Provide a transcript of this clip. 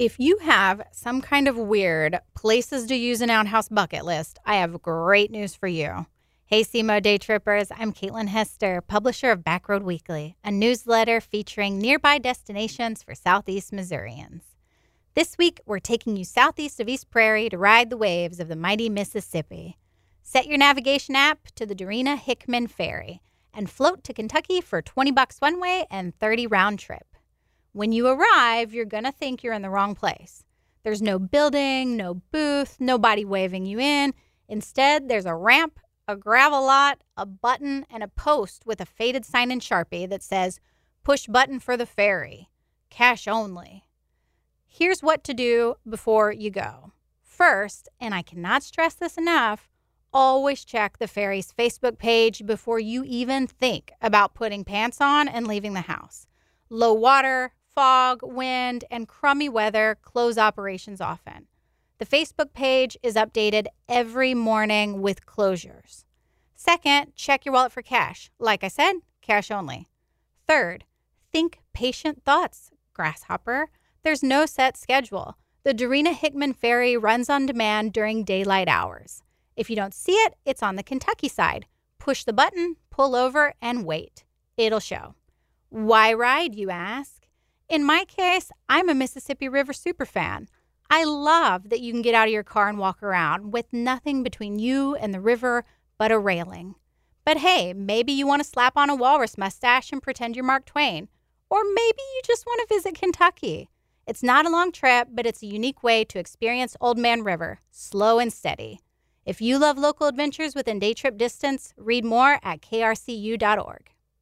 If you have some kind of weird places to use an outhouse bucket list, I have great news for you. Hey, SEMO Day Trippers, I'm Caitlin Hester, publisher of Backroad Weekly, a newsletter featuring nearby destinations for Southeast Missourians. This week, we're taking you southeast of East Prairie to ride the waves of the mighty Mississippi. Set your navigation app to the Dorena Hickman Ferry and float to Kentucky for $20 one way and $30 round trip. When you arrive, you're going to think you're in the wrong place. There's no building, no booth, nobody waving you in. Instead, there's a ramp, a gravel lot, a button, and a post with a faded sign in Sharpie that says, "Push button for the ferry. Cash only." Here's what to do before you go. First, and I cannot stress this enough, always check the ferry's Facebook page before you even think about putting pants on and leaving the house. Low water, fog, wind, and crummy weather close operations often. The Facebook page is updated every morning with closures. Second, check your wallet for cash. Like I said, cash only. Third, think patient thoughts, grasshopper. There's no set schedule. The Dorena Hickman Ferry runs on demand during daylight hours. If you don't see it, it's on the Kentucky side. Push the button, pull over, and wait. It'll show. Why ride, you ask? In my case, I'm a Mississippi River superfan. I love that you can get out of your car and walk around with nothing between you and the river but a railing. But hey, maybe you want to slap on a walrus mustache and pretend you're Mark Twain. Or maybe you just want to visit Kentucky. It's not a long trip, but it's a unique way to experience Old Man River, slow and steady. If you love local adventures within day trip distance, read more at krcu.org.